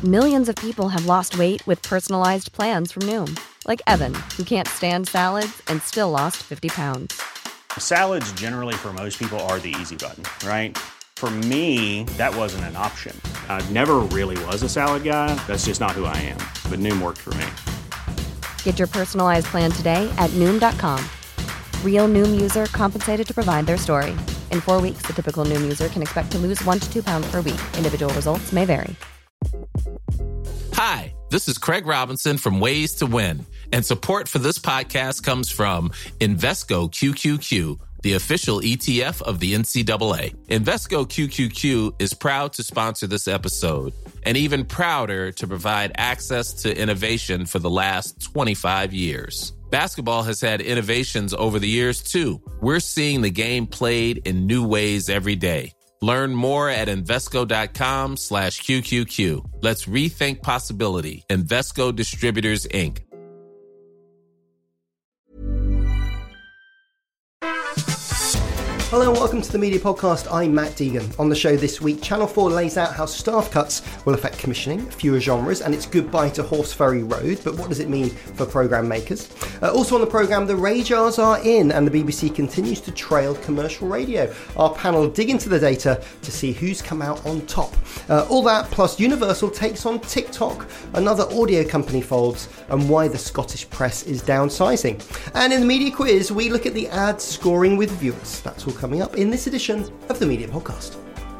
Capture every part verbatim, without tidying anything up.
Millions of people have lost weight with personalized plans from Noom. Like Evan, who can't stand salads and still lost fifty pounds. Salads generally for most people are the easy button, right? For me, that wasn't an option. I never really was a salad guy. That's just not who I am. But Noom worked for me. Get your personalized plan today at Noom dot com. Real Noom user compensated to provide their story. In four weeks, the typical Noom user can expect to lose one to two pounds per week. Individual results may vary. Hi, this is Craig Robinson from Ways to Win, and support for this podcast comes from Invesco Q Q Q, the official E T F of the N C double A. Invesco Q Q Q is proud to sponsor this episode, and even prouder to provide access to innovation for the last twenty-five years. Basketball has had innovations over the years, too. We're seeing the game played in new ways every day. Learn more at Invesco.com slash QQQ. Let's rethink possibility. Invesco Distributors, Incorporated. Hello and welcome to the Media Podcast. I'm Matt Deegan. On the show this week, Channel four lays out how staff cuts will affect commissioning, fewer genres, and it's goodbye to Horse Ferry Road, but what does it mean for programme makers? Uh, also on the programme, the RAJARs are in, and the B B C continues to trail commercial radio. Our panel dig into the data to see who's come out on top. Uh, all that, plus Universal takes on TikTok, another audio company folds, and why the Scottish press is downsizing. And in the Media Quiz, we look at the ad scoring with viewers. That's all coming up in this edition of the Media Podcast.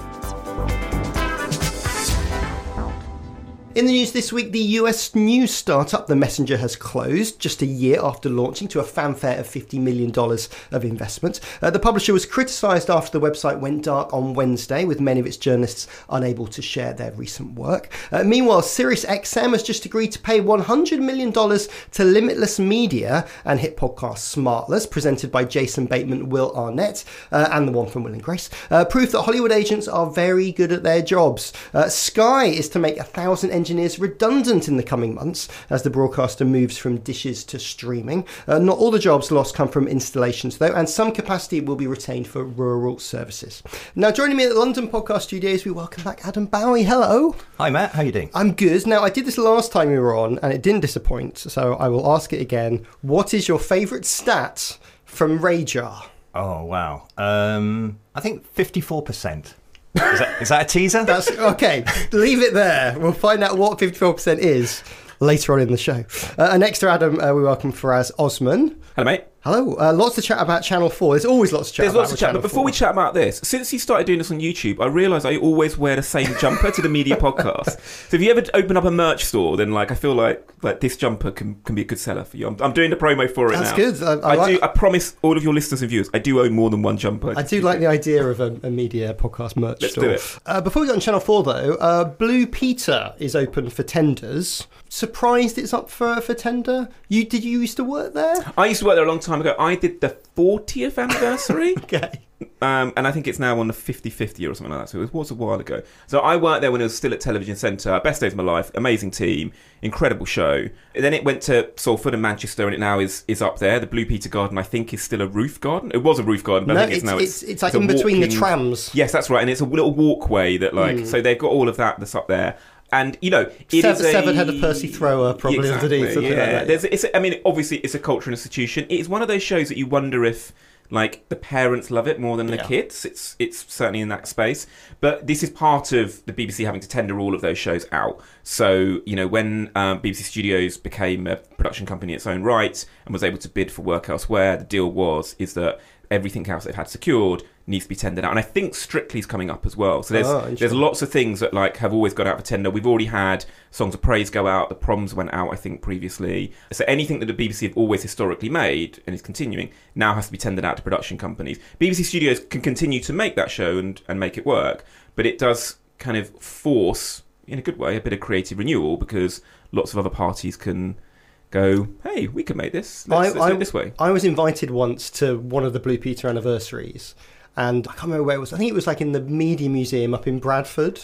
In the news this week, the U S news startup The Messenger has closed just a year after launching to a fanfare of fifty million dollars of investment. Uh, the publisher was criticised after the website went dark on Wednesday, with many of its journalists unable to share their recent work. Uh, meanwhile, SiriusXM has just agreed to pay one hundred million dollars to Limitless Media and hit podcast Smartless, presented by Jason Bateman, Will Arnett, uh, and the one from Will and Grace. Uh, proof that Hollywood agents are very good at their jobs. Uh, Sky is to make a thousand engineers redundant in the coming months as the broadcaster moves from dishes to streaming. Uh, not all the jobs lost come from installations though, and some capacity will be retained for rural services. Now joining me at the London Podcast Studios, we welcome back Adam Bowie. Hello. Hi Matt, how are you doing? I'm good. Now I did this last time you were on and it didn't disappoint, so I will ask it again. What is your favourite stat from RAJAR? Oh wow, um, I think fifty-four percent. Is that, is that a teaser? That's okay. Leave it there. We'll find out what fifty-four percent is later on in the show. Uh, and next to Adam, uh, we welcome Faraz Osman. Hello, mate. Hello. Uh, lots to chat about Channel four. There's always lots to chat There's about. There's lots to chat, but before four. we chat about this, since you started doing this on YouTube, I realise I always wear the same jumper to the Media Podcast. So if you ever open up a merch store, then like I feel like like this jumper can, can be a good seller for you. I'm, I'm doing the promo for it That's now. That's good. I, I, I like, do. I promise all of your listeners and viewers, I do own more than one jumper. I do like the idea of a, a Media Podcast merch Let's store. do it. Uh, before we go on Channel four though, uh, Blue Peter is open for tenders. Surprised it's up for for tender? You did you used to work there? I used to work there a long time ago. I did the fortieth anniversary. Okay. Um, and I think it's now on the fifty-fifth year or something like that. So it was a while ago. So I worked there when it was still at Television Centre. Best days of my life. Amazing team. Incredible show. And then it went to Salford and Manchester, and it now is is up there. The Blue Peter Garden, I think, is still a roof garden. It was a roof garden, but no, I think it's, it's now it's, it's, it's like it's in between walking, the trams. Yes, that's right. And it's a little walkway that like mm. so they've got all of that that's up there. And, you know, it Seven, is a... Seven had a Percy Thrower probably exactly, underneath. Yeah. Like that, There's, it's, I mean, obviously, it's a cultural institution. It's one of those shows that you wonder if, like, the parents love it more than the yeah. kids. It's it's certainly in that space. But this is part of the B B C having to tender all of those shows out. So, you know, when um, B B C Studios became a production company in its own right and was able to bid for work elsewhere, the deal was, is that everything else they've had secured needs to be tendered out. And I think Strictly's coming up as well. So there's oh, there's lots of things that like have always gone out for tender. We've already had Songs of Praise go out. The Proms went out, I think, previously. So anything that the B B C have always historically made and is continuing now has to be tendered out to production companies. B B C Studios can continue to make that show and, and make it work, but it does kind of force, in a good way, a bit of creative renewal because lots of other parties can go, hey, we can make this. Let's, I, let's I, do it this way. I was invited once to one of the Blue Peter anniversaries, and I can't remember where it was. I think it was like in the Media Museum up in Bradford.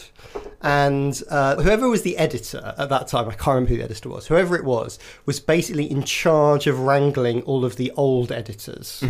And uh, whoever was the editor at that time, I can't remember who the editor was, whoever it was, was basically in charge of wrangling all of the old editors. Mm-hmm.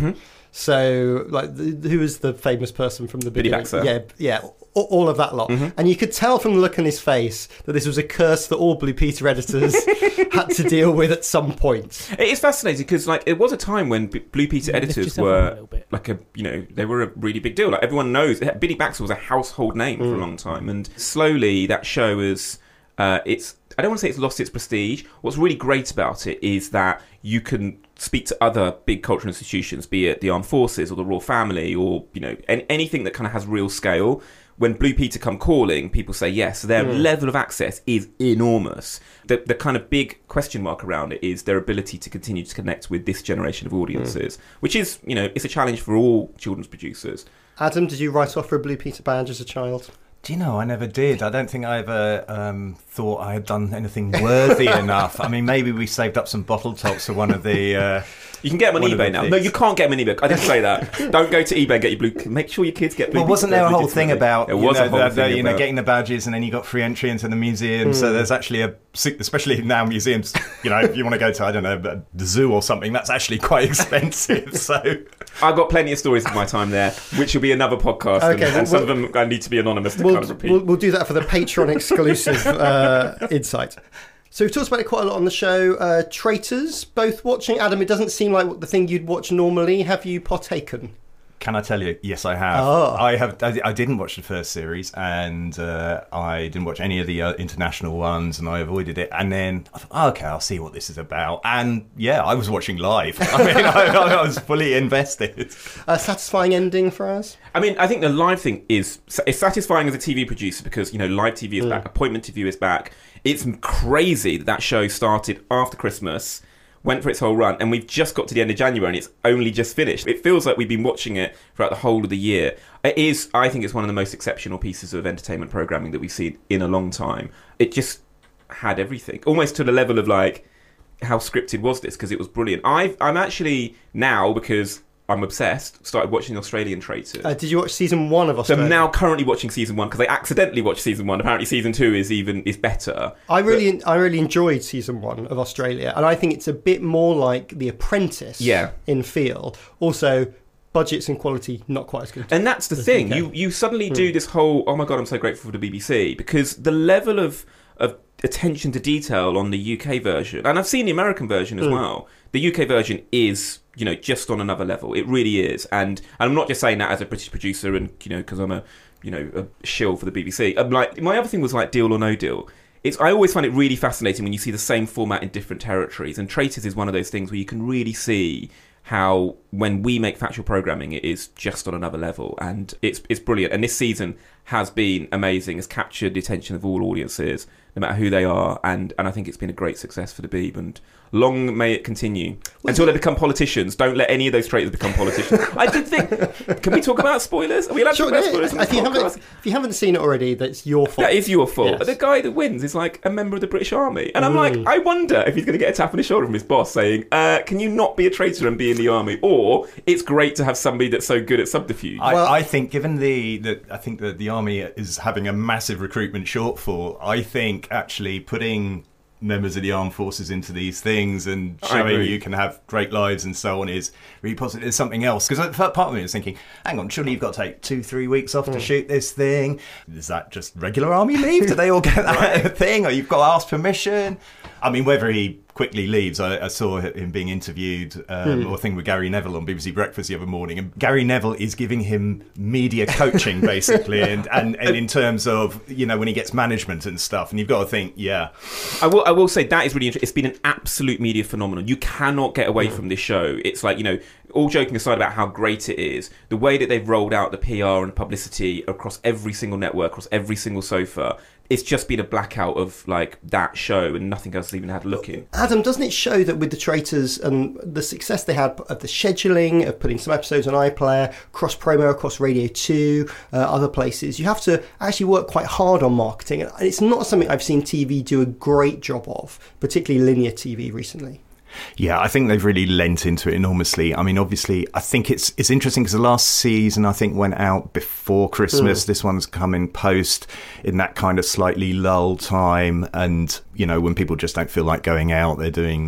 So, like, the, who was the famous person from the Billy beginning? Baxter. Yeah, yeah, all, all of that lot. Mm-hmm. And you could tell from the look on his face that this was a curse that all Blue Peter editors had to deal with at some point. It is fascinating because, like, it was a time when B- Blue Peter Lift editors yourself were up a little bit. like a, you know, they were a really big deal. Like, everyone knows Billy Baxter was a household name mm. for a long time, and slowly that show is, uh, it's. I don't want to say it's lost its prestige. What's really great about it is that you can speak to other big cultural institutions, be it the armed forces or the royal family, or, you know, any, anything that kind of has real scale. When Blue Peter come calling, people say yes. Their mm. level of access is enormous. The the kind of big question mark around it is their ability to continue to connect with this generation of audiences, mm. which is, you know, it's a challenge for all children's producers. Adam, did you write off for a Blue Peter badge as a child? Do you know, I never did. I don't think I ever um, thought I had done anything worthy enough. I mean, maybe we saved up some bottle tops for one of the... Uh, you can get them on eBay now. Things. No, you can't get them on eBay. I didn't say that. Don't go to eBay and get your blue... Make sure your kids get blue... Well, wasn't there a whole thing about, it you was know, a whole the, thing the, you know about... getting the badges and then you got free entry into the museum. Mm. So there's actually a... Especially now museums, you know, if you want to go to, I don't know, the zoo or something, that's actually quite expensive. So I've got plenty of stories of my time there, which will be another podcast. Okay, and, well, and some we'll, of them I need to be anonymous to we'll, kind of repeat. We'll, we'll do that for the Patreon exclusive uh, insight. So we've talked about it quite a lot on the show. Uh, Traitors, both watching. Adam, it doesn't seem like the thing you'd watch normally. Have you partaken? Can I tell you? Yes, I have. Oh. I have. I, I didn't watch the first series, and uh, I didn't watch any of the uh, international ones, and I avoided it. And then I thought, oh, okay, I'll see what this is about. And yeah, I was watching live. I mean, I, I was fully invested. A satisfying ending for us. I mean, I think the live thing is it's satisfying as a T V producer because, you know, live T V is mm. back, appointment to view is back. It's crazy that that show started after Christmas, went for its whole run, and we've just got to the end of January and it's only just finished. It feels like we've been watching it throughout the whole of the year. It is, I think it's one of the most exceptional pieces of entertainment programming that we've seen in a long time. It just had everything, almost to the level of like, how scripted was this? Because it was brilliant. I've, I'm actually now, because I'm obsessed, started watching Australian Traitors. Uh, did you watch season one of Australia? So I'm now currently watching season one because I accidentally watched season one. Apparently season two is even is better. I really but, I really enjoyed season one of Australia, and I think it's a bit more like The Apprentice yeah. in feel. Also, budgets and quality not quite as good. And that's the thing. You you suddenly mm. do this whole, oh my God, I'm so grateful for the B B C, because the level of, of attention to detail on the U K version, and I've seen the American version as mm. well, the U K version is, you know, just on another level. It really is. And, and I'm not just saying that as a British producer and, you know, because I'm a, you know, a shill for the B B C. I'm like, my other thing was like Deal or No Deal. It's, I always find it really fascinating when you see the same format in different territories. And Traitors is one of those things where you can really see how when we make factual programming, it is just on another level. And it's it's brilliant. And this season has been amazing. It's captured the attention of all audiences, no matter who they are. And, and I think it's been a great success for the Beeb. And long may it continue. Well, until they become politicians. Don't let any of those traitors become politicians. I did think... Can we talk about spoilers? Are we allowed sure, to talk about spoilers? If you, haven't, if you haven't seen it already, that's your fault. That is your fault. Yes. The guy that wins is like a member of the British Army. And I'm mm. like, I wonder if he's going to get a tap on his shoulder from his boss saying, uh, can you not be a traitor and be in the army? Or it's great to have somebody that's so good at subterfuge. I, well, I think given the, the... I think that the army is having a massive recruitment shortfall. I think actually putting members of the armed forces into these things and showing you can have great lives and so on is really positive. There's something else, because part of me was thinking, hang on, surely you've got to take two three weeks off mm. to shoot this thing. Is that just regular army leave? Do they all get that thing, or you've got to ask permission? I mean, whether he quickly leaves, I, I saw him being interviewed um, mm. or a thing with Gary Neville on B B C Breakfast the other morning, and Gary Neville is giving him media coaching basically, and, and, and in terms of, you know, when he gets management and stuff, and you've got to think, yeah. I will I will say that is really interesting. It's been an absolute media phenomenon. You cannot get away mm. from this show. It's like, you know, all joking aside about how great it is, the way that they've rolled out the P R and publicity across every single network, across every single sofa, it's just been a blackout of like that show, and nothing else has even had a look in. Adam, doesn't it show that with the Traitors and the success they had of the scheduling, of putting some episodes on iPlayer, cross promo across Radio two, uh, other places, you have to actually work quite hard on marketing, and it's not something I've seen T V do a great job of, particularly linear T V recently. Yeah, I think they've really lent into it enormously. I mean, obviously, I think it's it's interesting because the last season, I think, went out before Christmas. Mm. This one's coming post in that kind of slightly lull time. And, you know, when people just don't feel like going out, they're doing their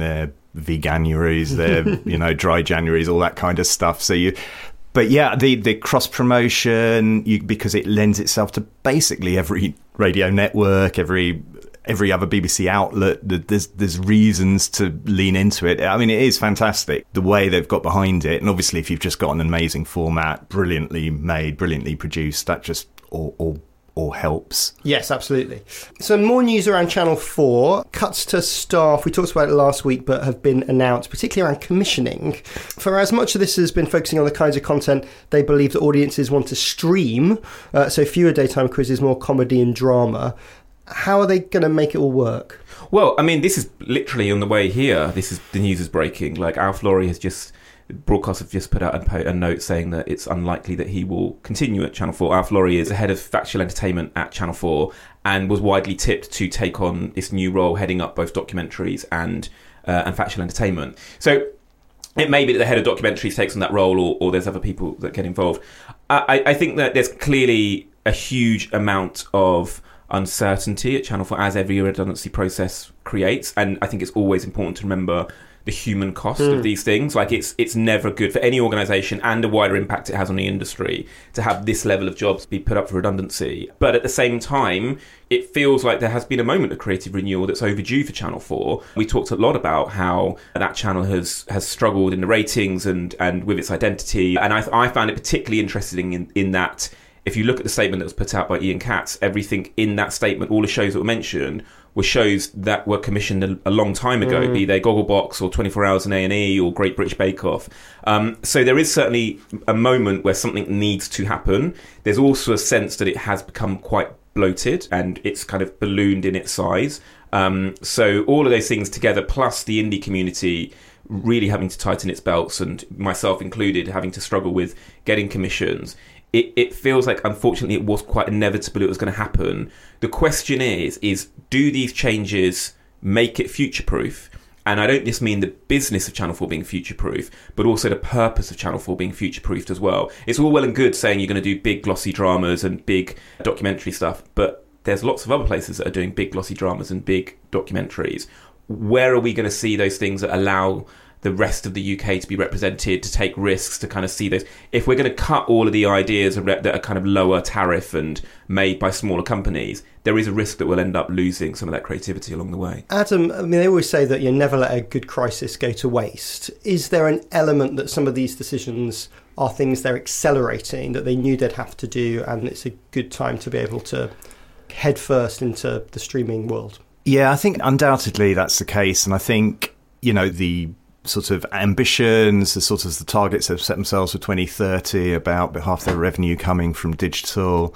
veganuaries, their you know dry Januaries, all that kind of stuff. So you. But yeah, the, the cross promotion, you, because it lends itself to basically every radio network, every every other B B C outlet. There's there's reasons to lean into it. I mean, it is fantastic the way they've got behind it. And obviously, if you've just got an amazing format, brilliantly made, brilliantly produced, that just all all. Or helps. Yes, absolutely. So more news around Channel four. Cuts to staff, we talked about it last week, but have been announced, particularly around commissioning. For as much of this has been focusing on the kinds of content they believe that audiences want to stream, uh, so fewer daytime quizzes, more comedy and drama, how are they going to make it all work? Well, I mean, this is literally on the way here. This is the news is breaking. Like, Alf Laurie has just... Broadcast have just put out a note saying that it's unlikely that he will continue at Channel four. Alf Laurie is the head of factual entertainment at Channel four and was widely tipped to take on this new role, heading up both documentaries and uh, and factual entertainment. So it may be that the head of documentaries takes on that role, or, or there's other people that get involved. I, I think that there's clearly a huge amount of uncertainty at Channel four, as every redundancy process creates, and I think it's always important to remember the human cost mm. of these things. Like, it's it's never good for any organisation, and the wider impact it has on the industry, to have this level of jobs be put up for redundancy. But at the same time, it feels like there has been a moment of creative renewal that's overdue for Channel four. We talked a lot about how that channel has has struggled in the ratings and and with its identity, and I I found it particularly interesting in in that if you look at the statement that was put out by Ian Katz, everything in that statement, all the shows that were mentioned, were shows that were commissioned a, a long time ago, mm. be they Gogglebox or twenty-four hours in A and E or Great British Bake Off. Um, so there is certainly a moment where something needs to happen. There's also a sense that it has become quite bloated and it's kind of ballooned in its size. Um, so all of those things together, plus the indie community really having to tighten its belts, and myself included having to struggle with getting commissions, It, it feels like, unfortunately, it was quite inevitable it was going to happen. The question is, is do these changes make it future-proof? And I don't just mean the business of Channel four being future-proof, but also the purpose of Channel four being future-proofed as well. It's all well and good saying you're going to do big glossy dramas and big documentary stuff, but there's lots of other places that are doing big glossy dramas and big documentaries. Where are we going to see those things that allow the rest of the U K to be represented, to take risks, to kind of see those? If we're going to cut all of the ideas that are kind of lower tariff and made by smaller companies, there is a risk that we'll end up losing some of that creativity along the way. Adam, I mean, they always say that you never let a good crisis go to waste. Is there an element that some of these decisions are things they're accelerating, that they knew they'd have to do, and it's a good time to be able to head first into the streaming world? Yeah, I think undoubtedly that's the case. And I think, you know, the sort of ambitions, the sort of the targets they've set themselves for twenty thirty about half their revenue coming from digital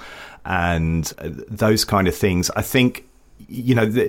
and those kind of things. I think, you know, the,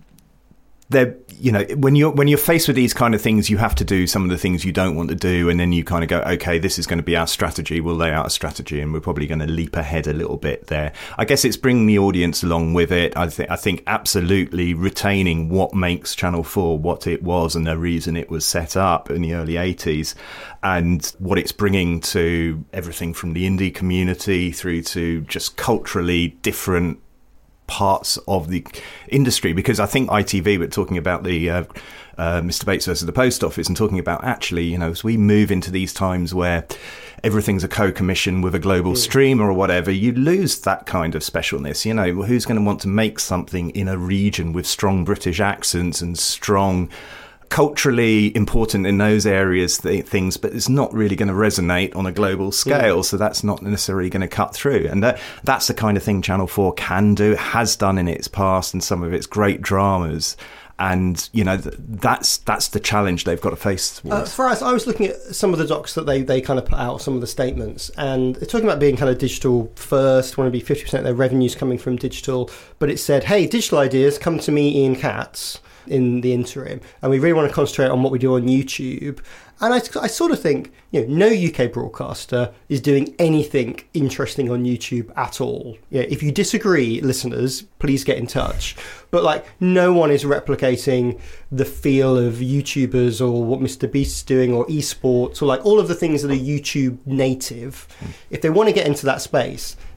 they're, you know, when you're when you're faced with these kind of things, you have to do some of the things you don't want to do, and then you kind of go, okay, this is going to be our strategy. We'll lay out a strategy, and we're probably going to leap ahead a little bit there. I guess it's bringing the audience along with it. I think I think absolutely retaining what makes Channel four what it was and the reason it was set up in the early eighties, and what it's bringing to everything from the indie community through to just culturally different parts of the industry. Because I think I T V, but talking about the uh, uh, Mister Bates versus the Post Office, and talking about actually, you know, as we move into these times where everything's a co-commission with a global mm. streamer or whatever, you lose that kind of specialness. You know, who's going to want to make something in a region with strong British accents and strong, culturally important in those areas th- things, but it's not really going to resonate on a global scale, mm. so that's not necessarily going to cut through. And that that's the kind of thing Channel four can do, has done in its past, and some of its great dramas. And, you know, th- that's that's the challenge they've got to face. Uh, for us, I was looking at some of the docs that they, they kind of put out, some of the statements, and they're talking about being kind of digital first, want to be fifty percent of their revenues coming from digital, but it said, hey, digital ideas, come to me, Ian Katz, in the interim, and we really want to concentrate on what we do on YouTube. And I, I sort of think, you know, no U K broadcaster is doing anything interesting on YouTube at all. Yeah, if you disagree, listeners, please get in touch. But like, no one is replicating the feel of YouTubers or what Mister Beast's doing, or esports, or like all of the things that are YouTube native. If they want to get into that space,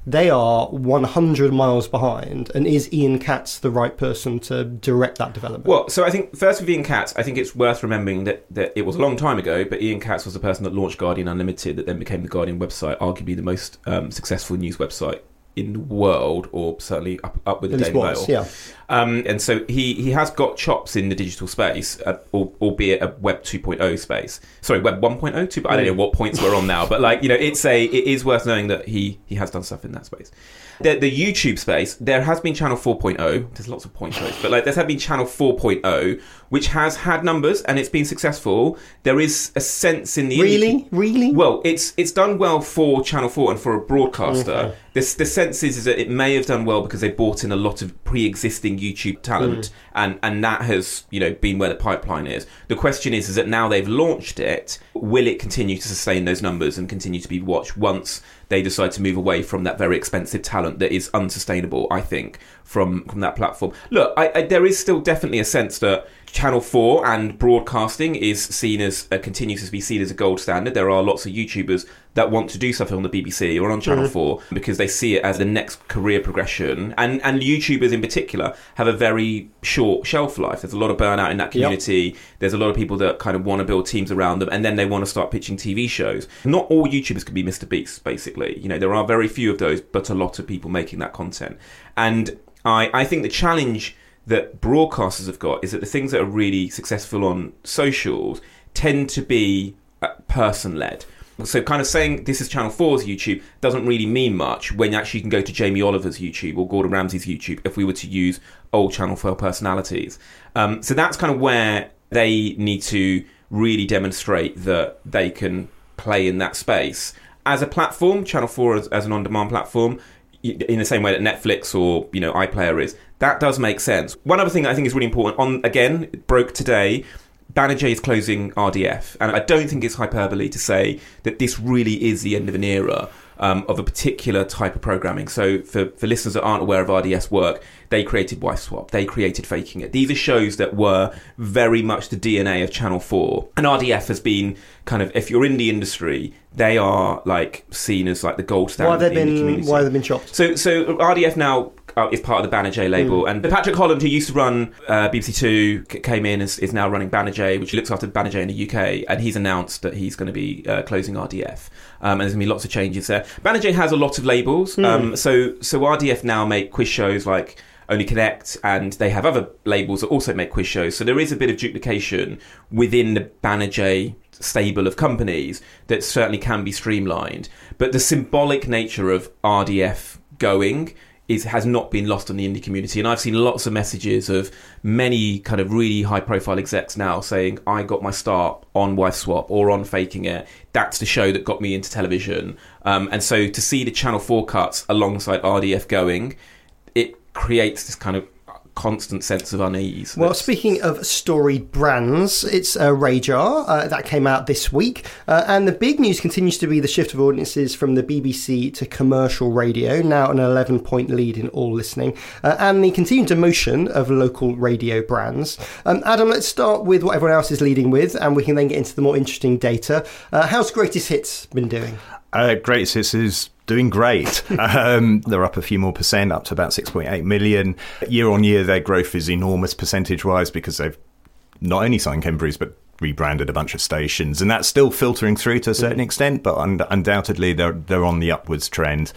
they are one hundred miles behind. And is Ian Katz the right person to direct that development? Well, so I think first with Ian Katz, I think it's worth remembering that, that it was a long time ago, but Ian Katz was the person that launched Guardian Unlimited, that then became the Guardian website, arguably the most um, successful news website in the world, or certainly up, up with the Daily Mail. Yeah. Um, and so he, he has got chops in the digital space, uh, albeit a Web two point oh space. Sorry, Web one point oh, two, I don't know what points we're on now, but like, you know, it's a it is worth knowing that he he has done stuff in that space. The, the YouTube space, there has been Channel four point oh. There's lots of point ohs, but like there's been Channel four point oh, which has had numbers and it's been successful. There is a sense in the really, indie- really well, it's it's done well for Channel four and for a broadcaster. Okay. This the sense is, is that it may have done well because they brought in a lot of pre-existing YouTube talent, mm. and and that has, you know, been where the pipeline is. The question is, is that now they've launched it, will it continue to sustain those numbers and continue to be watched once they decide to move away from that very expensive talent that is unsustainable, I think, from, from that platform. Look, I, I, there is still definitely a sense that Channel four and broadcasting is seen as, uh, continues to be seen as a gold standard. There are lots of YouTubers that want to do something on the B B C or on Channel mm-hmm. four because they see it as the next career progression. And, and YouTubers in particular have a very short shelf life. There's a lot of burnout in that community. Yep. There's a lot of people that kind of want to build teams around them, and then they want to start pitching T V shows. Not all YouTubers can be Mister Beast, basically. You know, there are very few of those, but a lot of people making that content. And I, I think the challenge that broadcasters have got is that the things that are really successful on socials tend to be uh, person-led. So kind of saying this is Channel four's YouTube doesn't really mean much when actually you can go to Jamie Oliver's YouTube or Gordon Ramsay's YouTube if we were to use old Channel four personalities. Um, so that's kind of where they need to really demonstrate that they can play in that space. As a platform, Channel four as, as an on-demand platform, in the same way that Netflix or, you know, iPlayer is, that does make sense. One other thing that I think is really important, on again, it broke today, Banijay is closing R D F. And I don't think it's hyperbole to say that this really is the end of an era um, of a particular type of programming. So for, for listeners that aren't aware of R D F's work, they created Wife Swap, they created Faking It. These are shows that were very much the D N A of Channel four. And R D F has been kind of, if you're in the industry, they are like seen as like the gold standard. Why have they in the been? community. Why have they been chopped? So, so R D F now uh, is part of the Banijay label, mm. and Patrick Holland, who used to run uh, B B C Two, c- came in and is now running Banijay, which looks after Banijay in the U K, and he's announced that he's going to be uh, closing R D F, um, and there's going to be lots of changes there. Banijay has a lot of labels, mm. um, so so R D F now make quiz shows like Only Connect, and they have other labels that also make quiz shows. So there is a bit of duplication within the Banijay stable of companies that certainly can be streamlined. But the symbolic nature of R D F going is has not been lost on the indie community. And I've seen lots of messages of many kind of really high-profile execs now saying, I got my start on Wife Swap or on Faking It. That's the show that got me into television. Um, and so to see the Channel four cuts alongside R D F going, it creates this kind of constant sense of unease. Well, speaking of storied brands, it's uh, Radar uh, that came out this week, uh, and the big news continues to be the shift of audiences from the B B C to commercial radio, now an eleven point lead in all listening, uh, and the continued demotion of local radio brands. Um, Adam, let's start with what everyone else is leading with, and we can then get into the more interesting data. Uh, how's Greatest Hits been doing? Uh, Greatest Hits is doing great. um, they're up a few more percent, up to about six point eight million. Year on year, their growth is enormous percentage-wise because they've not only signed Kenburys, but rebranded a bunch of stations. And that's still filtering through to a certain extent, but un- undoubtedly they're, they're on the upwards trend.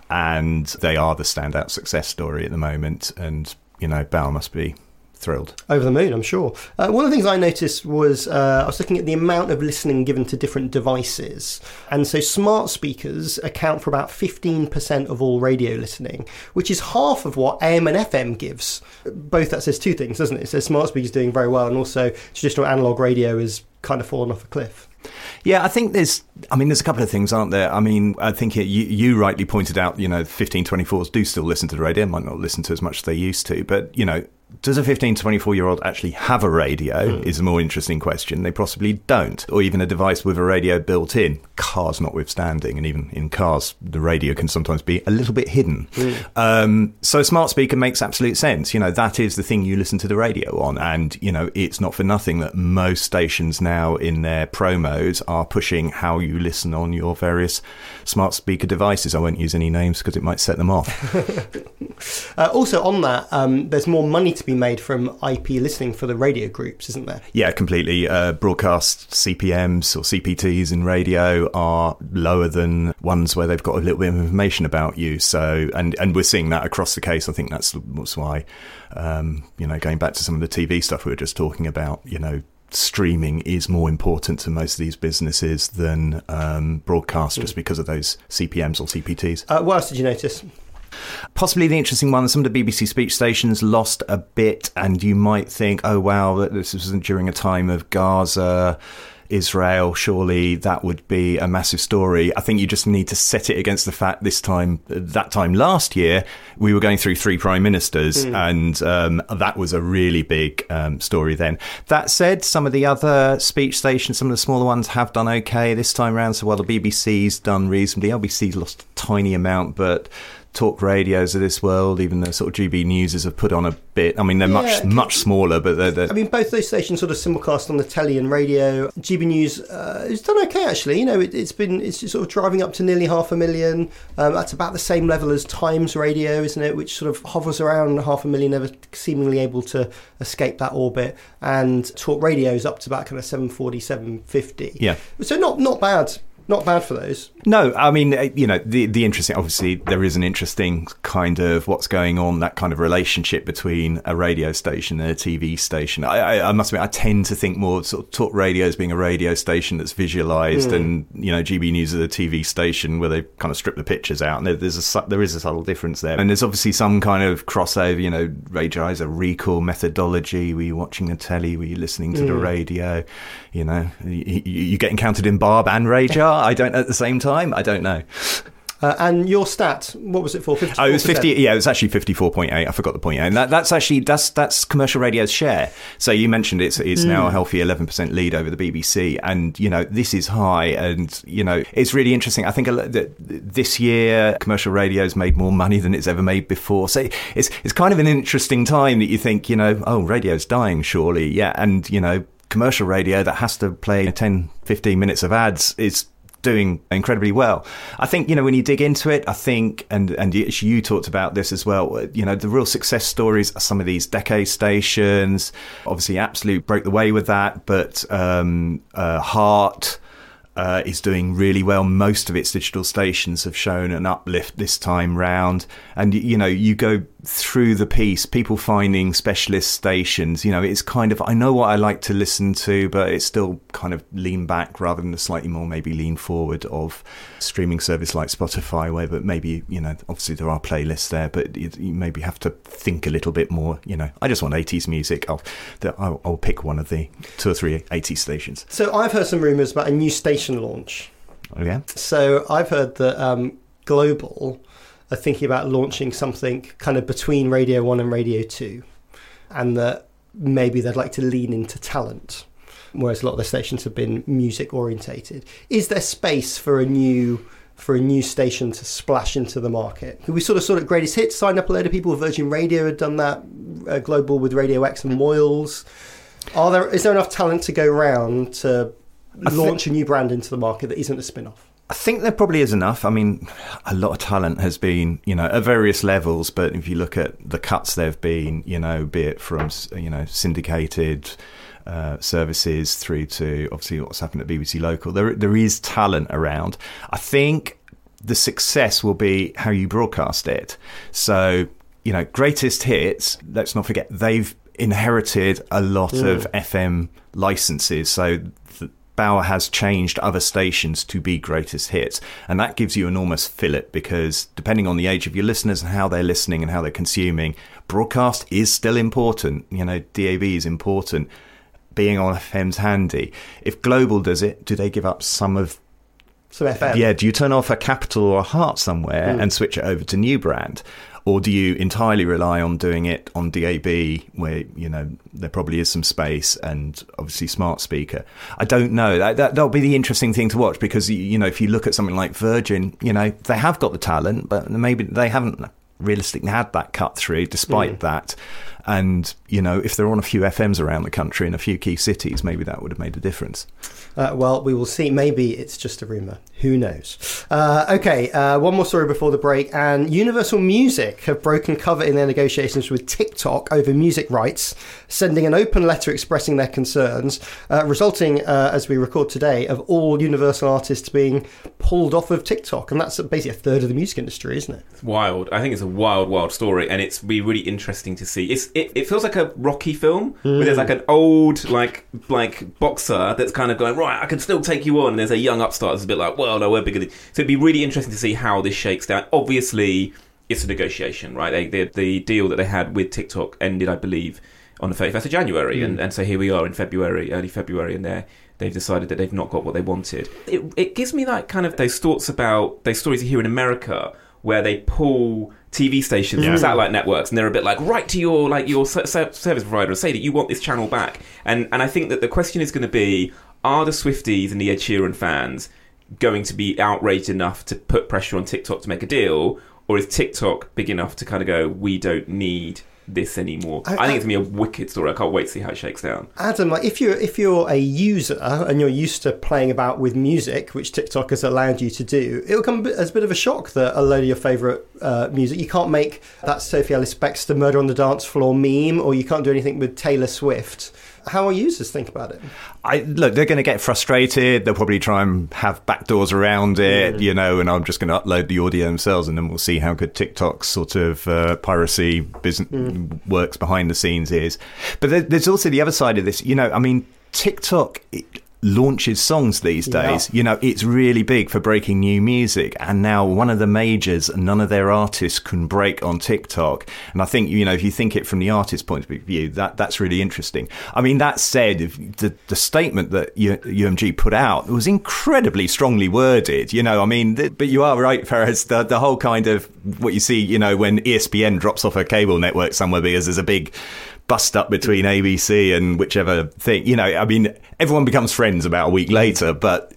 And they are the standout success story at the moment. And, you know, Bauer must be thrilled. Over the moon, I'm sure. Uh, one of the things I noticed was uh, I was looking at the amount of listening given to different devices. And so smart speakers account for about fifteen percent of all radio listening, which is half of what A M and F M gives. Both that says two things, doesn't it? It says smart speakers doing very well, and also traditional analog radio is kind of fallen off a cliff. Yeah, I think there's, I mean, there's a couple of things, aren't there? I mean, I think it, you, you rightly pointed out, you know, fifteen twenty-fours do still listen to the radio, might not listen to as much as they used to, but, you know, does a fifteen to twenty-four year old actually have a radio mm. is a more interesting question. They possibly don't, or even a device with a radio built in, cars notwithstanding, and even in cars the radio can sometimes be a little bit hidden. Mm. Um, so a smart speaker makes absolute sense. You know, that is the thing you listen to the radio on, and you know, it's not for nothing that most stations now in their promos are pushing how you listen on your various smart speaker devices. I won't use any names because it might set them off. uh, also on that, um, there's more money to be made from I P listening for the radio groups, isn't there? Yeah, completely. Uh, broadcast C P Ms or C P Ts in radio are lower than ones where they've got a little bit of information about you. So, and, and we're seeing that across the case. I think that's, that's why, um, you know, going back to some of the T V stuff we were just talking about, you know, streaming is more important to most of these businesses than um, broadcast, mm. just because of those C P Ms or C P Ts. Uh, what else did you notice? Possibly the interesting one, some of the B B C speech stations lost a bit, and you might think, oh, wow, this was during a time of Gaza, Israel, surely that would be a massive story. I think you just need to set it against the fact this time, that time last year, we were going through three prime ministers, mm. and um, that was a really big um, story then. That said, some of the other speech stations, some of the smaller ones have done okay this time around. So while the B B C's done reasonably, L B C's lost a tiny amount, but talk radios of this world, even the sort of G B Newses have put on a bit. I mean, they're yeah, much much smaller, but they're, they're... I mean, both those stations sort of simulcast on the telly and radio. G B News uh, has done okay, actually. You know, it, it's been it's sort of driving up to nearly half a million. Um, that's about the same level as Times Radio, isn't it? Which sort of hovers around half a million, never seemingly able to escape that orbit. And Talk Radio is up to about kind of seven forty, seven fifty. Yeah. So not not bad. Not bad for those. No, I mean, you know, the the interesting, obviously, there is an interesting kind of what's going on, that kind of relationship between a radio station and a T V station. I, I, I must admit, I tend to think more sort of Talk Radio as being a radio station that's visualised, mm. and, you know, G B News is a T V station where they kind of strip the pictures out, and there, there's a, there is a subtle difference there. And there's obviously some kind of crossover, you know, Radio Eyes, a recall methodology. Were you watching the telly? Were you listening to mm. the radio? You know, you, you getting counted in Barb and Radar? I don't at the same time. I don't know. Uh, and your stat, what was it for? Oh, it was fifty. Yeah, it was actually fifty-four point eight. I forgot the point eight. And that, that's actually that's that's commercial radio's share. So you mentioned it's it's mm. now a healthy eleven percent lead over the B B C, and you know this is high, and you know it's really interesting. I think that this year commercial radio's made more money than it's ever made before. So it's it's kind of an interesting time that you think, you know, oh, radio's dying, surely, yeah, and you know. Commercial radio that has to play ten, fifteen minutes of ads is doing incredibly well. I think, you know, when you dig into it, I think, and and you, you talked about this as well, you know, the real success stories are some of these decade stations. Obviously, Absolute broke the way with that, but um, uh, Heart uh, is doing really well. Most of its digital stations have shown an uplift this time round. And, you know, you go through the piece, people finding specialist stations, you know, it's kind of, I know what I like to listen to, but it's still kind of lean back rather than the slightly more maybe lean forward of streaming service like Spotify, where but maybe, you know, obviously there are playlists there, but you, you maybe have to think a little bit more, you know, I just want eighties music, I'll, I'll, I'll pick one of the two or three eighties stations. So I've heard some rumours about a new station launch. Oh yeah? So I've heard that um, Global are thinking about launching something kind of between Radio one and Radio two, and that maybe they'd like to lean into talent, whereas a lot of the stations have been music orientated. Is there space for a new for a new station to splash into the market? We sort of saw at Greatest Hits, signed up a load of people. Virgin Radio had done that, uh, Global with Radio X and Moyles. Are there is there enough talent to go round to launch a new brand into the market that isn't a spin-off? I think there probably is enough. I mean, a lot of talent has been, you know, at various levels, but if you look at the cuts there have been, you know, be it from, you know, syndicated uh, services through to obviously what's happened at B B C Local, there there is talent around. I think the success will be how you broadcast it. So, you know, Greatest Hits, let's not forget, they've inherited a lot yeah. of F M licenses. So Bauer has changed other stations to be Greatest Hits, and that gives you enormous fillet, because depending on the age of your listeners and how they're listening and how they're consuming, broadcast is still important. You know, D A B is important. Being on F M's handy. If Global does it, do they give up some of some F M? Yeah, do you turn off a Capital or a Heart somewhere mm. and switch it over to new brand? Or do you entirely rely on doing it on D A B, where, you know, there probably is some space and obviously smart speaker? I don't know. That, that, that'll be the interesting thing to watch, because, you know, if you look at something like Virgin, you know, they have got the talent, but maybe they haven't realistically had that cut through despite mm. that. And, you know, if they're on a few F Ms around the country in a few key cities, maybe that would have made a difference. Uh, well, we will see. Maybe it's just a rumour. Who knows? Uh, okay, uh, one more story before the break. And Universal Music have broken cover in their negotiations with TikTok over music rights, sending an open letter expressing their concerns, uh, resulting, uh, as we record today, of all Universal artists being pulled off of TikTok. And that's basically a third of the music industry, isn't it? It's wild. I think it's a wild, wild story. And it's be really interesting to see. It's It, it feels like a Rocky film mm. where there's like an old like like boxer that's kind of going, right, I can still take you on, and there's a young upstart that's a bit like, well, no, we're bigger than... So it'd be really interesting to see how this shakes down. Obviously, it's a negotiation, right? They, the, the deal that they had with TikTok ended, I believe, on the thirty-first of January, mm. and, and so here we are in February, early February, and they're they've decided that they've not got what they wanted. It, it gives me like kind of those thoughts about those stories you hear in America where they pull T V stations yeah. and satellite networks, and they're a bit like, write to your like your service provider and say that you want this channel back. And and I think that the question is going to be, are the Swifties and the Ed Sheeran fans going to be outraged enough to put pressure on TikTok to make a deal, or is TikTok big enough to kind of go, we don't need this anymore? I, I think it's gonna be a wicked story. I can't wait to see how it shakes down. Adam, like if you're if you're a user and you're used to playing about with music, which TikTok has allowed you to do, it'll come as a bit of a shock that a load of your favourite uh, music, you can't make that Sophie Ellis Bextor Murder on the Dance Floor meme, or you can't do anything with Taylor Swift. How will users think about it? I look, they're going to get frustrated. They'll probably try and have backdoors around it, mm. you know, and I'm just going to upload the audio themselves, and then we'll see how good TikTok's sort of uh, piracy business mm. works behind the scenes is. But there, there's also the other side of this. You know, I mean, TikTok it launches songs these days. Yeah. You know, it's really big for breaking new music, and now one of the majors, none of their artists can break on TikTok. And I think, you know, if you think it from the artist's point of view, that that's really interesting. I mean, that said, if the the statement that U M G put out was incredibly strongly worded. You know, I mean, the, but you are right, Ferris. The the whole kind of what you see, you know, when E S P N drops off a cable network somewhere because there's a big bust up between A B C and whichever thing, you know, I mean, everyone becomes friends about a week later, but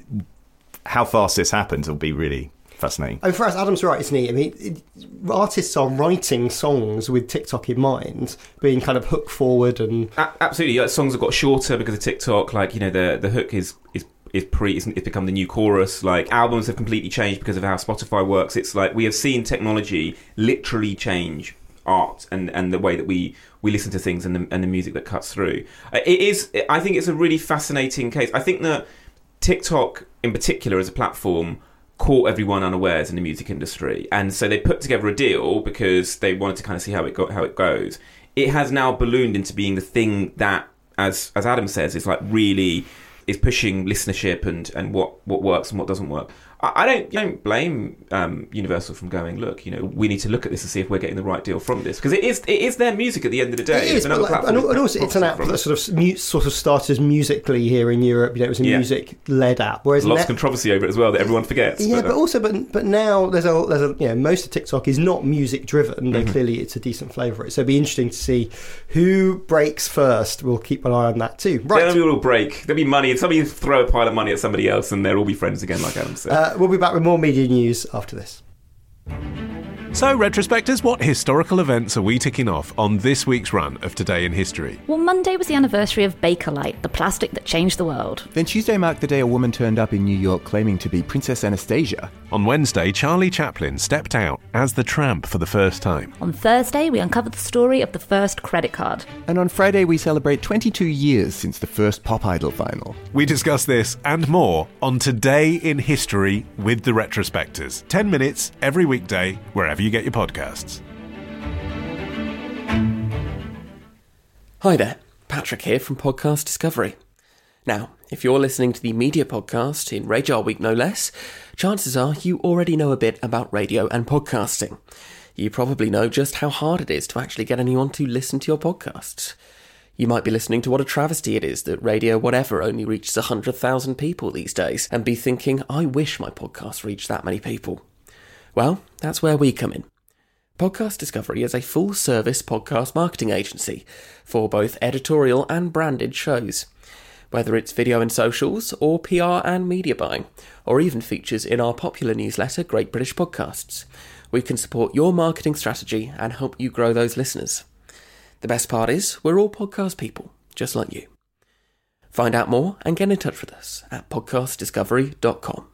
how fast this happens will be really fascinating. I mean, for us, Adam's right, isn't he? I mean, it, artists are writing songs with TikTok in mind, being kind of hook forward and... A- absolutely, like, songs have got shorter because of TikTok, like, you know, the the hook is... is is pre it's become the new chorus. Like, albums have completely changed because of how Spotify works. It's like we have seen technology literally change art and, and the way that we, we listen to things and the, and the music that cuts through. It is, I think it's a really fascinating case. I think that TikTok in particular as a platform caught everyone unawares in the music industry, and so they put together a deal because they wanted to kind of see how it go, how it goes. It has now ballooned into being the thing that, as as Adam says, is like really is pushing listenership and, and what, what works and what doesn't work. I don't, you don't blame um, Universal from going, look, you know, we need to look at this and see if we're getting the right deal from this, because it is it is their music at the end of the day. It is, another like, platform and, and also it's an app that sort of mu- sort of started musically here in Europe. You know, it was a yeah. music-led app. Whereas lots ne- of controversy over it as well that everyone forgets. Yeah, but, but uh, also, but but now there's a there's a you know most of TikTok is not music-driven. Though mm-hmm. clearly it's a decent flavour of it. So it'll be interesting to see who breaks first. We'll keep an eye on that too. Right, then we will break. There'll be money, and somebody throw a pile of money at somebody else, and they'll all be friends again, like Adam said. Uh, we'll be back with more media news after this. So, retrospectors, what historical events are we ticking off on this week's run of Today in History? Well, Monday was the anniversary of Bakelite, the plastic that changed the world. Then Tuesday marked the day a woman turned up in New York claiming to be Princess Anastasia. On Wednesday, Charlie Chaplin stepped out as the Tramp for the first time. On Thursday, we uncovered the story of the first credit card. And on Friday, we celebrate twenty-two years since the first Pop Idol final. We discuss this and more on Today in History with the Retrospectors. ten minutes every weekday, wherever you get your podcasts. Hi there, Patrick here from Podcast Discovery. Now, if you're listening to the media podcast in Radar Week no less, chances are you already know a bit about radio and podcasting. You probably know just how hard it is to actually get anyone to listen to your podcasts. You might be listening to what a travesty it is that Radio Whatever only reaches one hundred thousand people these days, and be thinking, I wish my podcast reached that many people. Well, that's where we come in. Podcast Discovery is a full-service podcast marketing agency for both editorial and branded shows. Whether it's video and socials, or P R and media buying, or even features in our popular newsletter, Great British Podcasts, we can support your marketing strategy and help you grow those listeners. The best part is, we're all podcast people, just like you. Find out more and get in touch with us at podcast discovery dot com.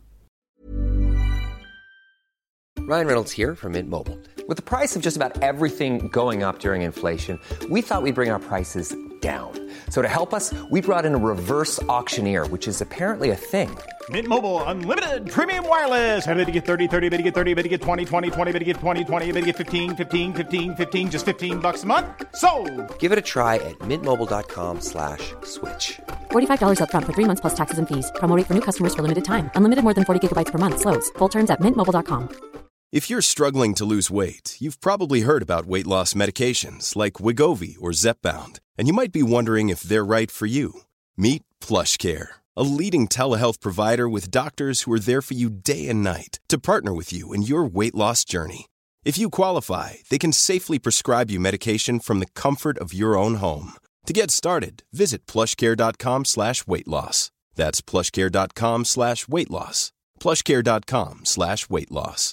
Ryan Reynolds here from Mint Mobile. With the price of just about everything going up during inflation, we thought we'd bring our prices down. So to help us, we brought in a reverse auctioneer, which is apparently a thing. Mint Mobile Unlimited Premium Wireless. How to get thirty, thirty, bit to get thirty, bit to get twenty, twenty, twenty, bit to get twenty, twenty, bit to get fifteen, fifteen, fifteen, fifteen, just fifteen bucks a month? Sold! Give it a try at mintmobile.com slash switch. forty-five dollars up front for three months plus taxes and fees. Promo rate for new customers for limited time. Unlimited more than forty gigabytes per month. Slows full terms at mint mobile dot com. If you're struggling to lose weight, you've probably heard about weight loss medications like Wegovy or Zepbound, and you might be wondering if they're right for you. Meet PlushCare, a leading telehealth provider with doctors who are there for you day and night to partner with you in your weight loss journey. If you qualify, they can safely prescribe you medication from the comfort of your own home. To get started, visit plushcare.com slash weight loss. That's plushcare.com slash weight loss. plushcare.com slash weight loss.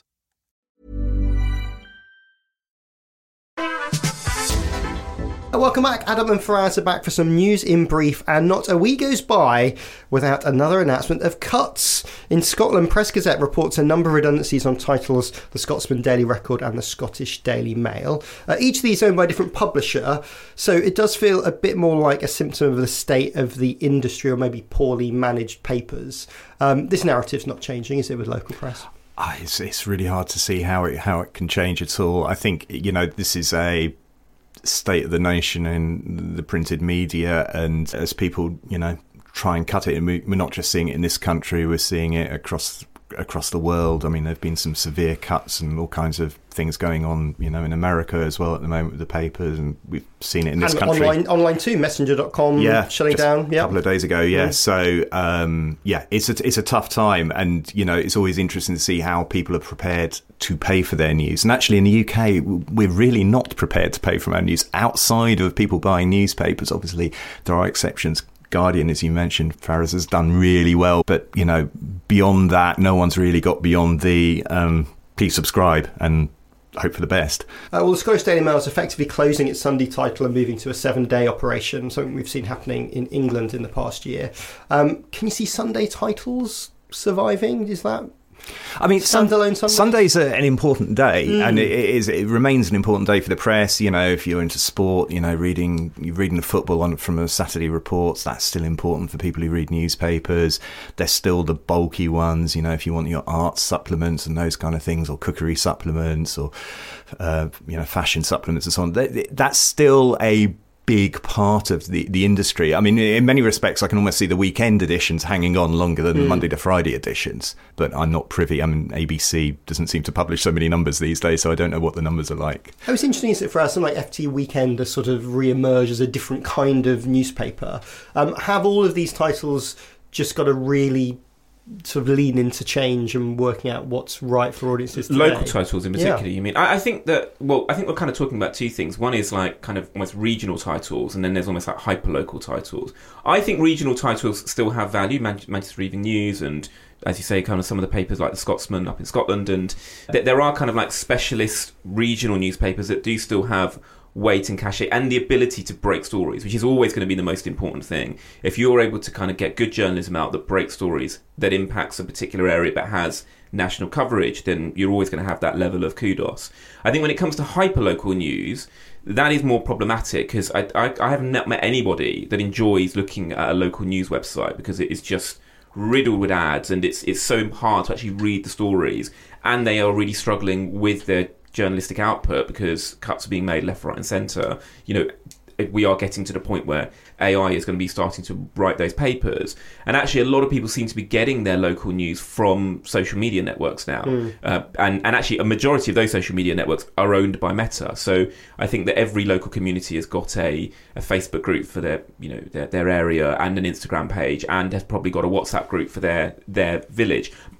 Welcome back. Adam and Faraz are back for some news in brief, and not a week goes by without another announcement of cuts. In Scotland, Press Gazette reports a number of redundancies on titles The Scotsman Daily Record and The Scottish Daily Mail. Uh, each of these owned by a different publisher, so it does feel a bit more like a symptom of the state of the industry, or maybe poorly managed papers. Um, this narrative's not changing, is it, with local press? Oh, it's, it's really hard to see how it how it can change at all. I think, you know, this is a state of the nation in the printed media, and as people, you know, try and cut it, and we're not just seeing it in this country, we're seeing it across across the world. I mean, there have been some severe cuts and all kinds of things going on, you know, in America as well at the moment with the papers, and we've seen it in this and country. Online, online too, messenger dot com yeah, shutting down. Yeah, a couple of days ago. Yeah, mm. so um, yeah, it's a it's a tough time, and you know, it's always interesting to see how people are prepared to pay for their news. And actually, in the U K, we're really not prepared to pay for our news outside of people buying newspapers. Obviously, there are exceptions. Guardian, as you mentioned, Faraz has done really well, but you know, beyond that, no one's really got beyond the um, please subscribe and hope for the best. Uh, well, the Scottish Daily Mail is effectively closing its Sunday title and moving to a seven-day operation, something we've seen happening in England in the past year. Um, can you see Sunday titles surviving? Is that... I mean, standalone Sunday? Sunday's a, an important day, mm. and it, it is. It remains an important day for the press. You know, if you're into sport, you know, reading you're reading the football on from the Saturday reports, that's still important for people who read newspapers. They're still the bulky ones. You know, if you want your art supplements and those kind of things, or cookery supplements, or uh, you know, fashion supplements and so on, they, they, that's still a big part of the, the industry. I mean, in many respects, I can almost see the weekend editions hanging on longer than mm. the Monday to Friday editions, but I'm not privy. I mean, A B C doesn't seem to publish so many numbers these days, so I don't know what the numbers are like. It was interesting, is it, for us, something like F T Weekend has sort of re-emerged as a different kind of newspaper. Um, have all of these titles just got to really sort of lean into change and working out what's right for audiences today? Local titles in particular, yeah. you mean? I, I think that, well, I think we're kind of talking about two things. One is like kind of almost regional titles, and then there's almost like hyper-local titles. I think regional titles still have value, Man- Manchester Evening News and, as you say, kind of some of the papers like The Scotsman up in Scotland, and th- there are kind of like specialist regional newspapers that do still have weight and cachet and the ability to break stories, which is always going to be the most important thing. If you're able to kind of get good journalism out that breaks stories, that impacts a particular area but has national coverage, then you're always going to have that level of kudos. I think when it comes to hyperlocal news, that is more problematic, because I, I, I haven't met anybody that enjoys looking at a local news website, because it is just riddled with ads, and it's it's so hard to actually read the stories, and they are really struggling with their journalistic output because cuts are being made left, right and centre. You know, we are getting to the point where A I is going to be starting to write those papers, and actually a lot of people seem to be getting their local news from social media networks now. Mm. uh, and, and actually a majority of those social media networks are owned by Meta, so I think that every local community has got a, a Facebook group for their, you know, their, their area, and an Instagram page, and has probably got a WhatsApp group for their, their village.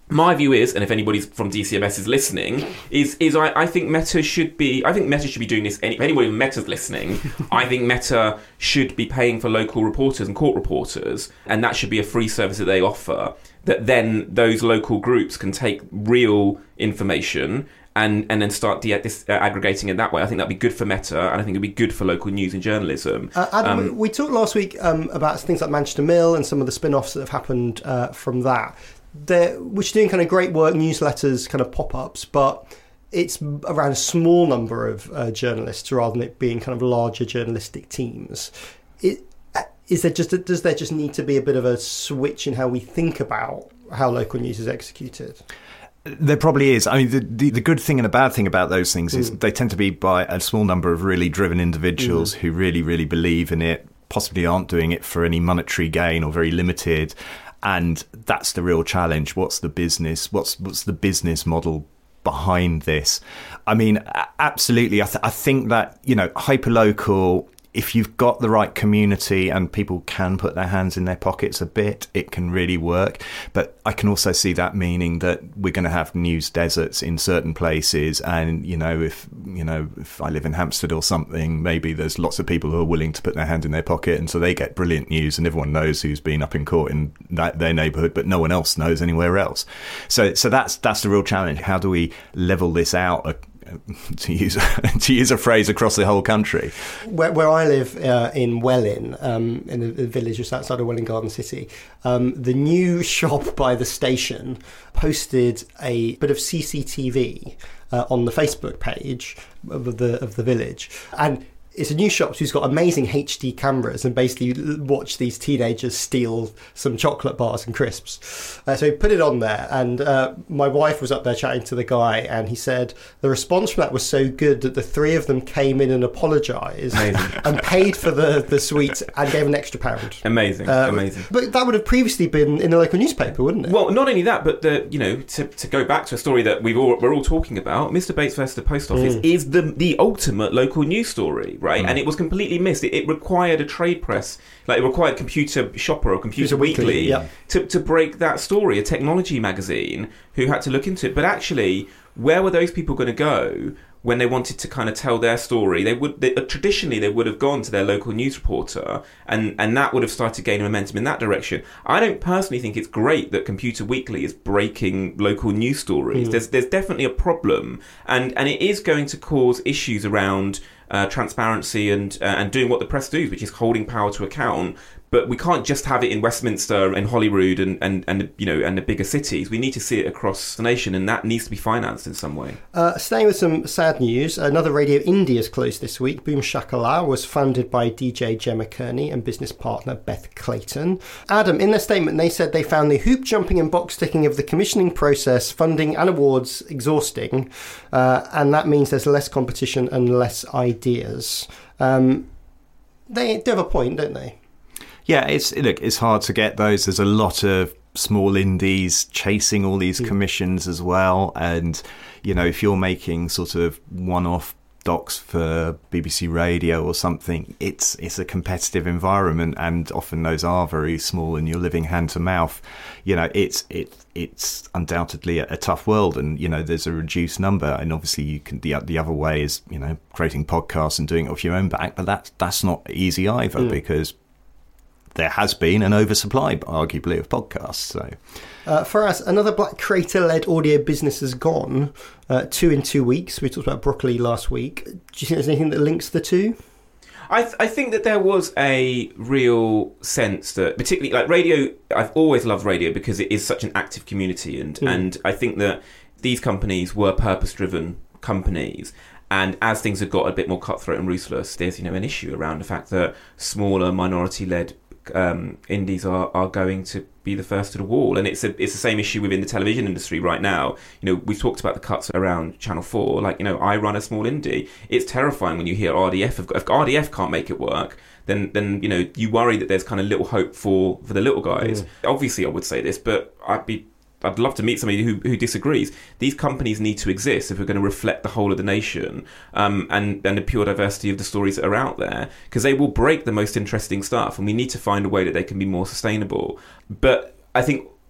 My view is, and if anybody's from D C M S is listening, is is I, I think Meta should be I think Meta should be doing this. Any, if anybody from Meta's listening, I think Meta should be paying for local reporters and court reporters, and that should be a free service that they offer. That then those local groups can take real information and and then start de- this, uh, aggregating it that way. I think that'd be good for Meta, and I think it'd be good for local news and journalism. Uh, Adam, um, we talked last week um, about things like Manchester Mill and some of the spin-offs that have happened uh, from that. They're, which are doing kind of great work, newsletters, kind of pop-ups, but it's around a small number of uh, journalists rather than it being kind of larger journalistic teams. It, is there just does there just need to be a bit of a switch in how we think about how local news is executed? There probably is. I mean, the, the, the good thing and the bad thing about those things is mm. they tend to be by a small number of really driven individuals mm. who really, really believe in it, possibly aren't doing it for any monetary gain or very limited. And that's the real challenge. What's the business? What's what's the business model behind this? I mean, absolutely. I, th- I think that, you know, hyperlocal, if you've got the right community and people can put their hands in their pockets a bit, it can really work. But I can also see that meaning that we're going to have news deserts in certain places. And, you know, if, you know, if I live in Hampstead or something, maybe there's lots of people who are willing to put their hand in their pocket. And so they get brilliant news and everyone knows who's been up in court in that, their neighbourhood, but no one else knows anywhere else. So, so that's, that's the real challenge. How do we level this out? To use to use a phrase across the whole country. Where, where I live uh, in Welwyn, um, in a, a village just outside of Welwyn Garden City, um, the new shop by the station posted a bit of C C T V uh, on the Facebook page of the of the village, and it's a new shop who's got amazing H D cameras and basically watch these teenagers steal some chocolate bars and crisps. Uh, so he put it on there, and uh, my wife was up there chatting to the guy, and he said the response from that was so good that the three of them came in and apologised and paid for the, the sweets and gave an extra pound. Amazing, uh, amazing. But that would have previously been in the local newspaper, wouldn't it? Well, not only that, but the you know to, to go back to a story that we've all, we're all talking about, Mister Bates versus the Post Office mm. is the the ultimate local news story. Right, mm. and it was completely missed. It, it required a trade press, like it required Computer Shopper or Computer, Computer Weekly, Weekly yeah. to, to break that story, a technology magazine who had to look into it. But actually, where were those people going to go when they wanted to kind of tell their story? They would they, traditionally they would have gone to their local news reporter, and, and that would have started gaining momentum in that direction. I don't personally think it's great that Computer Weekly is breaking local news stories. Mm. There's there's definitely a problem, and and it is going to cause issues around Uh, transparency and uh, and doing what the press do, which is holding power to account. But we can't just have it in Westminster and Holyrood and, and, and you know and the bigger cities. We need to see it across the nation, and that needs to be financed in some way. Uh, staying with some sad news, another Radio Indie has closed this week. Boom Shakala was founded by D J Gemma Kearney and business partner Beth Clayton. Adam, in their statement, they said they found the hoop jumping and box ticking of the commissioning process, funding and awards exhausting, uh, and that means there's less competition and less ideas. Um, they do have a point, don't they? Yeah, it's look, it's hard to get those. There's a lot of small indies chasing all these commissions as well. And, you know, if you're making sort of one-off docs for B B C Radio or something, it's it's a competitive environment, and often those are very small and you're living hand to mouth. You know, it's it it's undoubtedly a, a tough world, and, you know, there's a reduced number, and obviously you can the the other way is, you know, creating podcasts and doing it off your own back, but that's that's not easy either mm. because there has been an oversupply, arguably, of podcasts. So, uh, for us, another Black creator-led audio business has gone. Uh, two in two weeks. We talked about Broccoli last week. Do you think there's anything that links the two? I, th- I think that there was a real sense that, particularly like radio, I've always loved radio because it is such an active community, and mm. and I think that these companies were purpose-driven companies. And as things have got a bit more cutthroat and ruthless, there's, you know, an issue around the fact that smaller minority-led um, indies are, are going to be the first to the wall. And it's a, it's the same issue within the television industry right now. You know, we've talked about the cuts around Channel four. Like, you know, I run a small indie. It's terrifying when you hear R D F. If R D F can't make it work, then, then you know, you worry that there's kind of little hope for, for the little guys. Mm. Obviously, I would say this, but I'd be I'd love to meet somebody who, who disagrees. These companies need to exist if we're going to reflect the whole of the nation um, and, and the pure diversity of the stories that are out there, because they will break the most interesting stuff, and we need to find a way that they can be more sustainable. But I think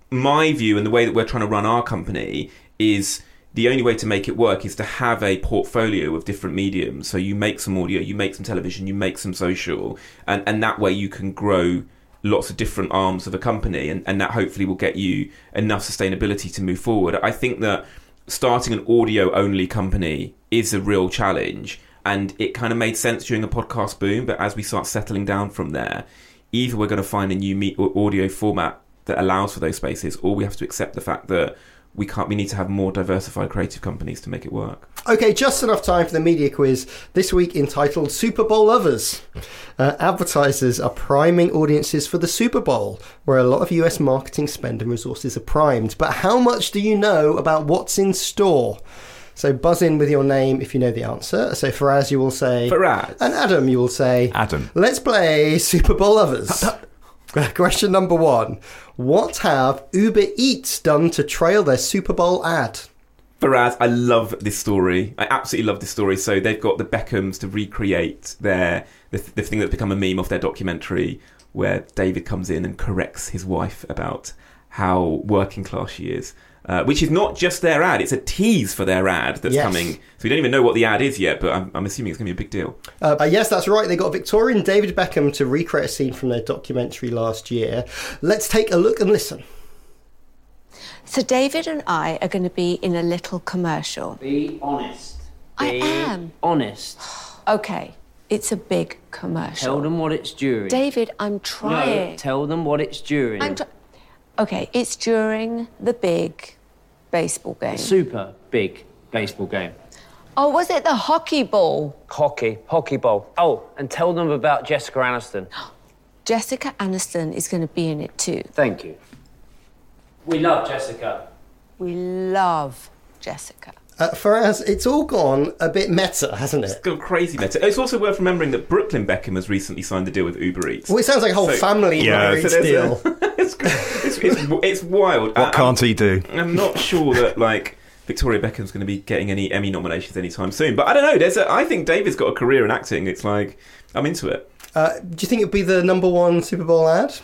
my view and the way that we're trying to run our company is the only way to make it work is to have a portfolio of different mediums. So you make some audio, you make some television, you make some social, and, and that way you can grow lots of different arms of a company, and, and that hopefully will get you enough sustainability to move forward. I think that starting an audio-only company is a real challenge, and it kind of made sense during the podcast boom, but as we start settling down from there, either we're going to find a new me- audio format that allows for those spaces, or we have to accept the fact that we can't. We need to have more diversified creative companies to make it work. Okay, just enough time for the media quiz this week entitled Super Bowl Lovers. Uh, advertisers are priming audiences for the Super Bowl, where a lot of U S marketing spend and resources are primed. But how much do you know about what's in store? So buzz in with your name if you know the answer. So Faraz, you will say... Faraz. And Adam, you will say... Adam. Let's play Super Bowl Lovers. Question number one. What have Uber Eats done to trail their Super Bowl ad? Faraz, I love this story. I absolutely love this story. So they've got the Beckhams to recreate their the, the thing that's become a meme off their documentary, where David comes in and corrects his wife about how working class she is. Uh, which is not just their ad, it's a tease for their ad that's yes. coming. So we don't even know what the ad is yet, but I'm, I'm assuming it's going to be a big deal. Uh, uh, yes, that's right. They got Victorian David Beckham to recreate a scene from their documentary last year. Let's take a look and listen. So David and I are going to be in a little commercial. Be honest. I Be am. honest. Okay, it's a big commercial. Tell them what it's during. David, I'm trying. No, tell them what it's during. I'm tr- okay, it's during the big baseball game. Super big baseball game. Oh, was it the hockey ball? Hockey, hockey ball. Oh, and tell them about Jessica Aniston. Jessica Aniston is going to be in it too. Thank you. We love Jessica. We love Jessica. Uh, Faraz, it's all gone a bit meta, hasn't it? It's gone crazy meta. It's also worth remembering that Brooklyn Beckham has recently signed a deal with Uber Eats. Well, it sounds like a whole so, family yeah, Uber Eats so deal. A, it's, it's, it's, it's wild. What I, can't he do? I'm not sure that, like, Victoria Beckham's going to be getting any Emmy nominations anytime soon. But I don't know. There's a, I think David's got a career in acting. It's like, I'm into it. Uh, do you think it'd be the number one Super Bowl ad?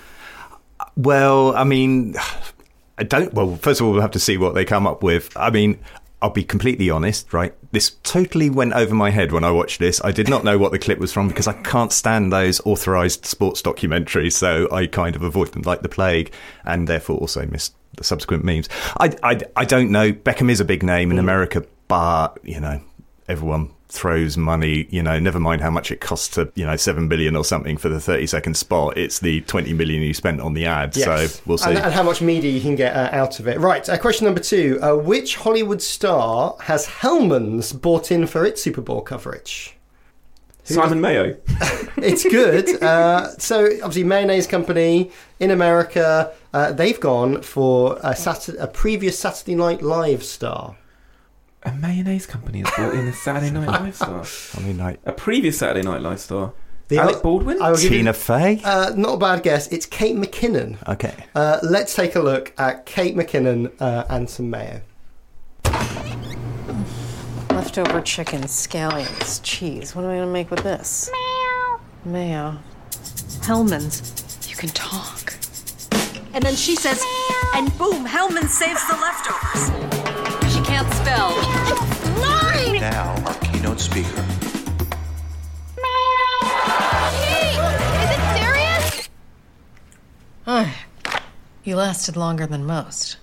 Well, I mean, I don't. Well, first of all, we'll have to see what they come up with. I mean, I'll be completely honest, right? This totally went over my head when I watched this. I did not know what the clip was from because I can't stand those authorised sports documentaries, so I kind of avoid them like the plague, and therefore also missed the subsequent memes. I, I, I don't know. Beckham is a big name in America, but, you know, everyone throws money, you know, never mind how much it costs to, you know, seven billion or something for the thirty second spot. It's the twenty million you spent on the ad. Yes. So we'll see. And, and how much media you can get uh, out of it. Right. Uh, question number two. Uh, which Hollywood star has Hellmann's bought in for its Super Bowl coverage? Who Simon Mayo. It's good. Uh, so obviously mayonnaise company in America, uh, they've gone for a, Saturday, a previous Saturday Night Live star. A mayonnaise company has brought in a Saturday Night Live star. I mean, like a previous Saturday Night Live star. The Alec o- Baldwin? I will give Tina you- Fey? Uh, not a bad guess. It's Kate McKinnon. Okay. Uh, let's take a look at Kate McKinnon uh, and some mayo. Leftover chicken, scallions, cheese. What am I going to make with this? Meow. Mayo. Hellmann's. You can talk. And then she says, and boom, Hellman saves the leftovers. She can't spell. Mine! Now, our keynote speaker. Hey, is it serious? Oh, you lasted longer than most.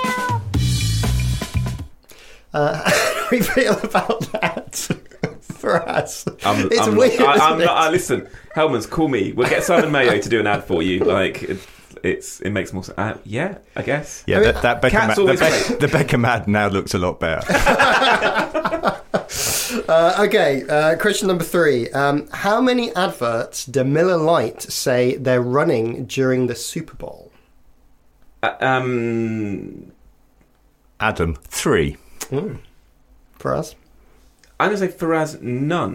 Uh, how do we feel about that for us? I'm, it's I'm, weird. I, I'm isn't not, it? I, listen, Hellman's, call me. We'll get Simon Mayo to do an ad for you. Like, it, it's it makes more sense. Uh, yeah, I guess. Yeah, that, that Beckham, Cat's ad, the, always Be- the Beckham ad now looks a lot better. uh, okay, uh, question number three. Um, how many adverts do Miller Lite say they're running during the Super Bowl? Uh, um, Adam, three. Mm. For us? I'm going to say Faraz, none.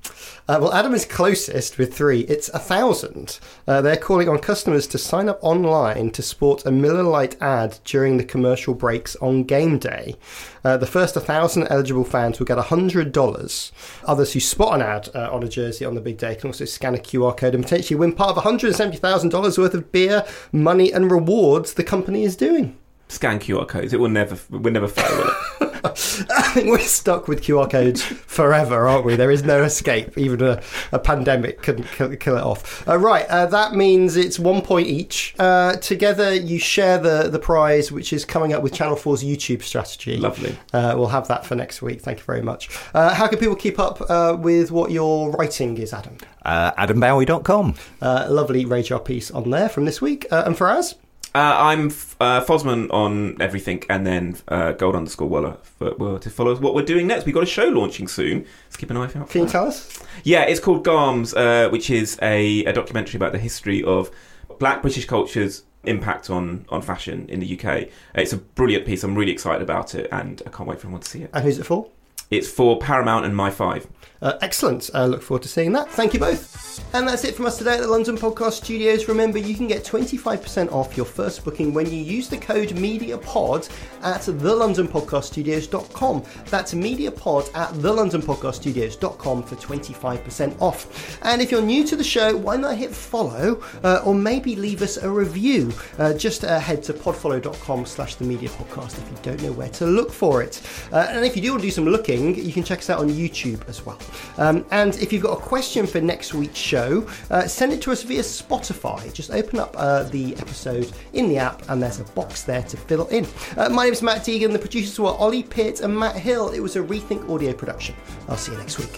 Uh, well, Adam is closest with three. It's a thousand. Uh, they're calling on customers to sign up online to sport a Miller Lite ad during the commercial breaks on game day. Uh, the first one thousand eligible fans will get one hundred dollars. Others who spot an ad uh, on a jersey on the big day can also scan a Q R code and potentially win part of one hundred seventy thousand dollars worth of beer, money and rewards the company is doing. Scan Q R codes. It will never, we'll never fail, will it? I think we're stuck with Q R codes forever, aren't we? There is no escape. Even a, a pandemic couldn't kill, kill it off. Uh, right, uh, that means it's one point each. Uh, together, you share the, the prize, which is coming up with Channel four's YouTube strategy. Lovely. Uh, we'll have that for next week. Thank you very much. Uh, how can people keep up uh, with what your writing is, Adam? Uh, adam bowie dot com. Uh, lovely Radar piece on there from this week. Uh, and Faraz? Uh, I'm uh, Fosman on everything, and then uh, gold underscore Waller for, well, to follow what we're doing next. We've got a show launching soon. Let's keep an eye out for Can you that. tell us? Yeah, it's called Garms, uh, which is a, a documentary about the history of Black British culture's impact on, on fashion in the U K. It's a brilliant piece. I'm really excited about it, and I can't wait for everyone to see it. And who's it for? It's for Paramount and My Five. Uh, excellent. I uh, look forward to seeing that. Thank you both. And that's it from us today at the London Podcast Studios. Remember, you can get twenty-five percent off your first booking when you use the code MEDIAPOD at the london podcast studios dot com. That's MEDIAPOD at the london podcast studios dot com for twenty-five percent off. And if you're new to the show, why not hit follow uh, or maybe leave us a review? Uh, just uh, head to podfollow dot com slash the media podcast if you don't know where to look for it. Uh, and if you do want to do some looking, you can check us out on YouTube as well. Um, and if you've got a question for next week's show, uh, send it to us via Spotify. Just open up uh, the episode in the app and there's a box there to fill it in. Uh, my name is Matt Deegan. The producers were Ollie Pitt and Matt Hill. It was a Rethink Audio production. I'll see you next week.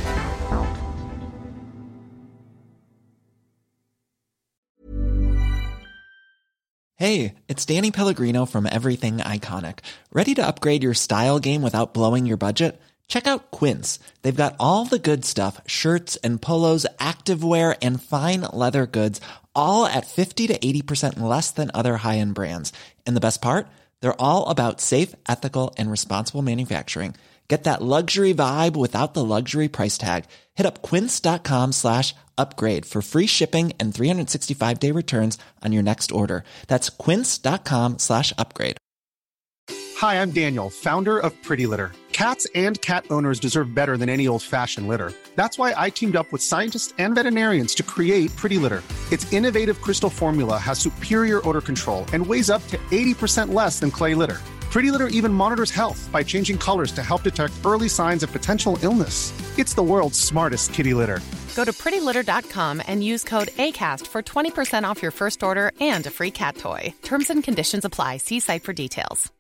Hey, it's Danny Pellegrino from Everything Iconic. Ready to upgrade your style game without blowing your budget? Check out Quince. They've got all the good stuff, shirts and polos, activewear, and fine leather goods, all at fifty to eighty percent less than other high-end brands. And the best part? They're all about safe, ethical, and responsible manufacturing. Get that luxury vibe without the luxury price tag. Hit up quince.com slash upgrade for free shipping and three sixty-five day returns on your next order. That's quince.com slash upgrade. Hi, I'm Daniel, founder of Pretty Litter. Cats and cat owners deserve better than any old-fashioned litter. That's why I teamed up with scientists and veterinarians to create Pretty Litter. Its innovative crystal formula has superior odor control and weighs up to eighty percent less than clay litter. Pretty Litter even monitors health by changing colors to help detect early signs of potential illness. It's the world's smartest kitty litter. Go to pretty litter dot com and use code ACAST for twenty percent off your first order and a free cat toy. Terms and conditions apply. See site for details.